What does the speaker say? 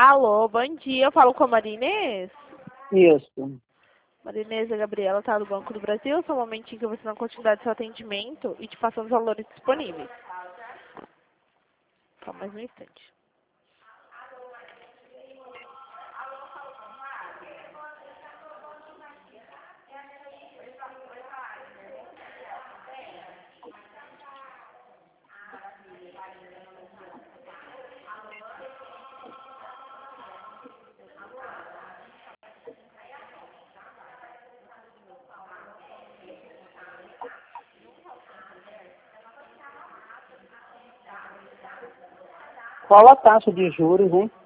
Alô, bom dia. Eu falo com a Marinês. Isso. Marinês, a Gabriela tá do Banco do Brasil. Só um momentinho que eu vou dar continuidade do seu atendimento e te passando os valores disponíveis. Só mais um instante. Qual a taxa de juros, hein?